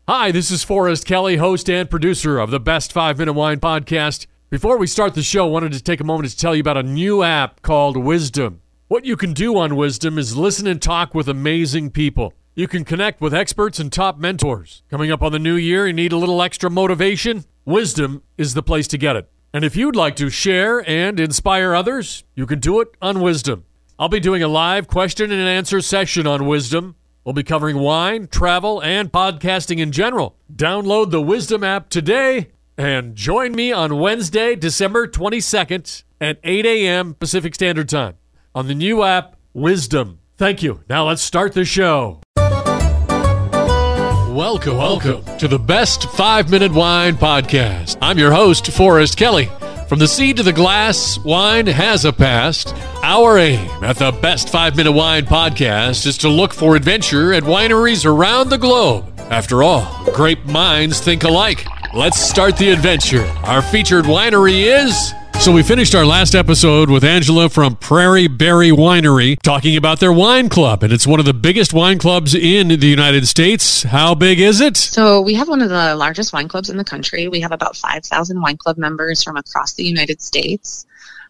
Hi, this is Forrest Kelly, host and producer of the Best 5 Minute Wine Podcast. Before we start the show, I wanted to take a moment to tell you about a new app called Wisdom. What you can do on Wisdom is listen and talk with amazing people. You can connect with experts and top mentors. Coming up on the new year, you need a little extra motivation? Wisdom is the place to get it. And if you'd like to share and inspire others, you can do it on Wisdom. I'll be doing a live question and answer session on Wisdom. We'll be covering wine, travel, and podcasting in general. Download the Wisdom app today and join me on Wednesday, December 22nd at 8 a.m. Pacific Standard Time on the new app, Wisdom. Thank you. Now let's start the show. Welcome to the Best 5 Minute Wine Podcast. I'm your host, Forrest Kelly. From the seed to the glass, wine has a past. Our aim at the Best 5 Minute Wine Podcast is to look for adventure at wineries around the globe. After all, great minds think alike. Let's start the adventure. Our featured winery is... So we finished our last episode with Angela from Prairie Berry Winery talking about their wine club, and it's one of the biggest wine clubs in the United States. How big is it? So we have one of the largest wine clubs in the country. We have about 5,000 wine club members from across the United States.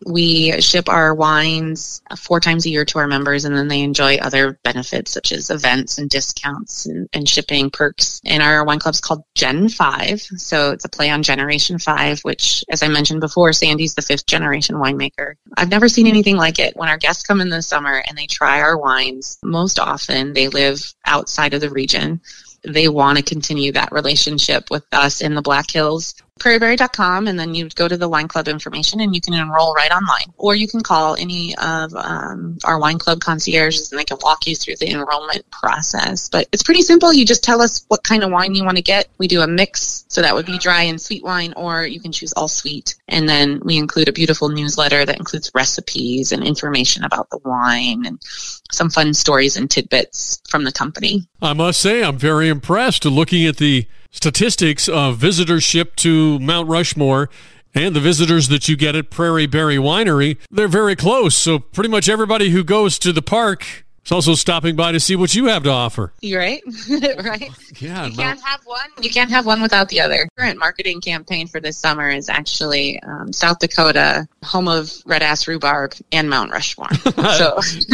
We ship our wines 4 times a year to our members, and then they enjoy other benefits such as events and discounts and shipping perks. And our wine club's called Gen 5. So it's a play on Generation 5, which, as I mentioned before, Sandy's the 5th generation winemaker. I've never seen anything like it. When our guests come in the summer and they try our wines, most often they live outside of the region. They want to continue that relationship with us in the Black Hills. PrairieBerry.com, and then you go to the wine club information and you can enroll right online. Or you can call any of our wine club concierges and they can walk you through the enrollment process. But it's pretty simple. You just tell us what kind of wine you want to get. We do a mix, so that would be dry and sweet wine, or you can choose all sweet. And then we include a beautiful newsletter that includes recipes and information about the wine and some fun stories and tidbits from the company. I must say, I'm very impressed looking at the statistics of visitorship to Mount Rushmore and the visitors that you get at Prairie Berry Winery. They're very close, so pretty much everybody who goes to the park is also stopping by to see what you have to offer. You're right. Right. Yeah, you can't have one. You can't have one without the other. Current marketing campaign for this summer is actually South Dakota, home of red ass rhubarb and Mount Rushmore. So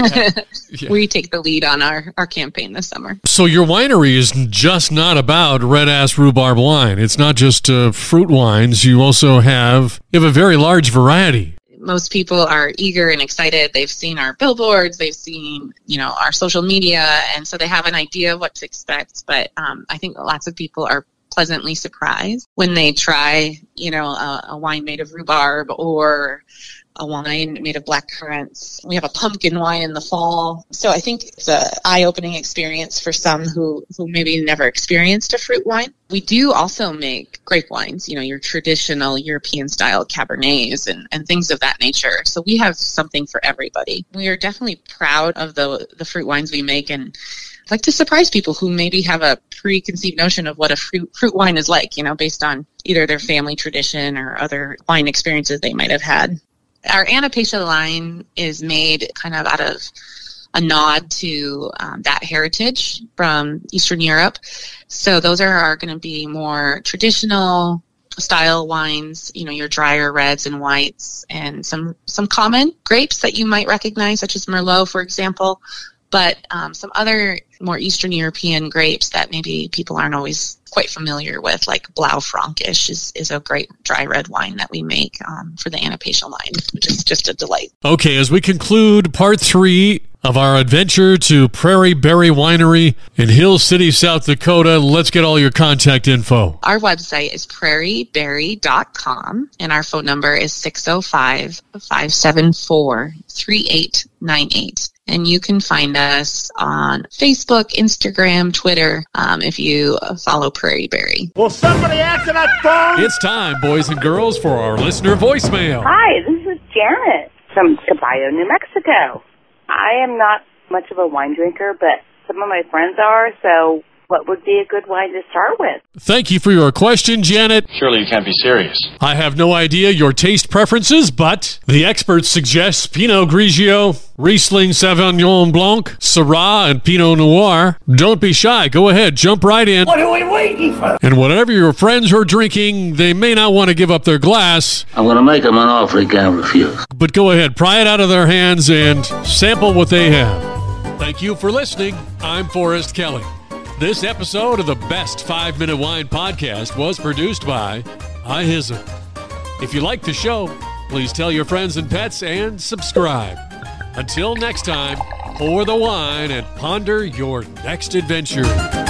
yeah. We take the lead on our campaign this summer. So your winery is just not about red ass rhubarb wine. It's not just fruit wines. You also have a very large variety. Most people are eager and excited. They've seen our billboards, they've seen, our social media, and so they have an idea of what to expect. But I think lots of people are pleasantly surprised when they try, a wine made of rhubarb or a wine made of black currants. We have a pumpkin wine in the fall. So I think it's an eye-opening experience for some who maybe never experienced a fruit wine. We do also make grape wines, your traditional European-style Cabernets and things of that nature. So we have something for everybody. We are definitely proud of the fruit wines we make, and I'd like to surprise people who maybe have a preconceived notion of what a fruit wine is like, based on either their family tradition or other wine experiences they might have had. Our Anapacia line is made kind of out of a nod to that heritage from Eastern Europe. So those are going to be more traditional style wines, your drier reds and whites, and some common grapes that you might recognize, such as Merlot, for example. But some other more Eastern European grapes that maybe people aren't always quite familiar with, like Blaufränkisch is a great dry red wine that we make for the Anapacia line, which is just a delight. Okay, as we conclude part 3 of our adventure to Prairie Berry Winery in Hill City, South Dakota, let's get all your contact info. Our website is prairieberry.com, and our phone number is 605-574-3898. And you can find us on Facebook, Instagram, Twitter, if you follow Prairie Berry. Will somebody answer that phone? It's time, boys and girls, for our listener voicemail. Hi, this is Janet from Caballo, New Mexico. I am not much of a wine drinker, but some of my friends are, so what would be a good wine to start with? Thank you for your question, Janet. Surely you can't be serious. I have no idea your taste preferences, but the experts suggest Pinot Grigio, Riesling Sauvignon Blanc, Syrah, and Pinot Noir. Don't be shy. Go ahead. Jump right in. What are we waiting for? And whatever your friends are drinking, they may not want to give up their glass. I'm going to make them an offer he can't refuse. But go ahead. Pry it out of their hands and sample what they have. Thank you for listening. I'm Forrest Kelly. This episode of the Best 5 Minute Wine Podcast was produced by iHizzle. If you like the show, please tell your friends and pets and subscribe. Until next time, pour the wine and ponder your next adventure.